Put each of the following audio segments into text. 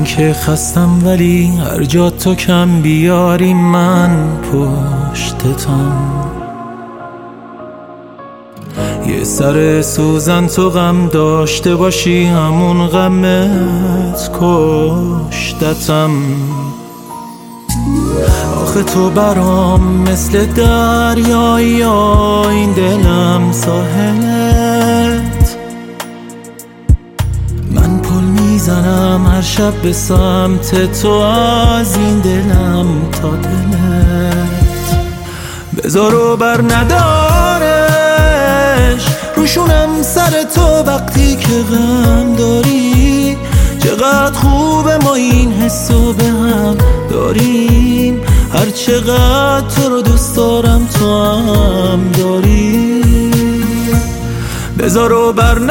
که خستم ولی هر جا تو کم بیاری من پشتتم. یه سر سوزن تو غم داشته باشی همون غمت کشتتم. آخه تو برام مثل دریایی، این دلم ساحلت. من پل میزنم هر شب به سمت تو، از این دلم تا دلت. بذار و بر ندارش روشونم سر تو وقتی که غم داری. چقدر خوبه ما این حسو به هم داریم، هر چقدر تو رو دوست دارم تو هم داری. بذار و بر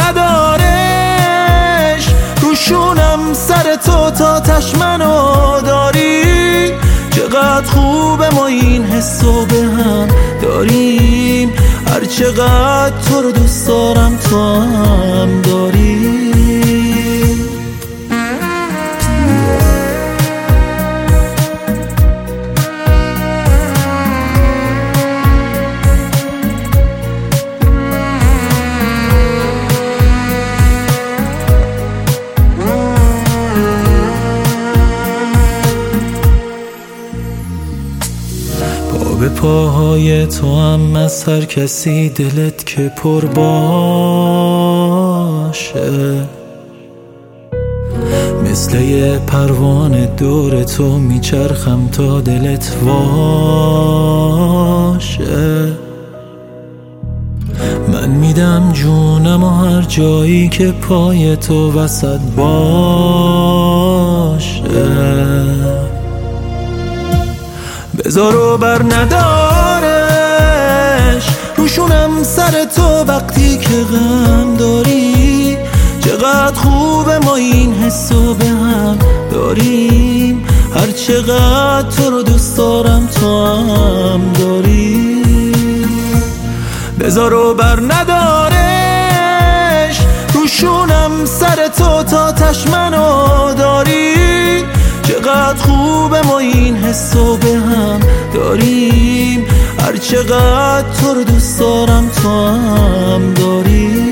ندارش روشونم سر تو تا تشمنو داری. چقدر خوبه ما این حسو به هم داریم، هر چقدر تو رو دوست دارم تو هم داری. به پاهای تو هم از هر کسی دلت که پر باشه. مثل یه پروانه دور تو میچرخم تا دلت واشه. من میدم جونم و هر جایی که پای تو وسط باشه. بذار و بر ندارش روشونم سر تو وقتی که غم داری. چقدر خوبه ما این حسو به هم داریم، هر چقدر تو رو دوست دارم تو هم داری. بذار و بر ندارش روشونم سر تو تا تشمنو داری. چقدر خوبه ما این حسو به هم داریم، هر چقدر تو رو دوست دارم تو هم داری.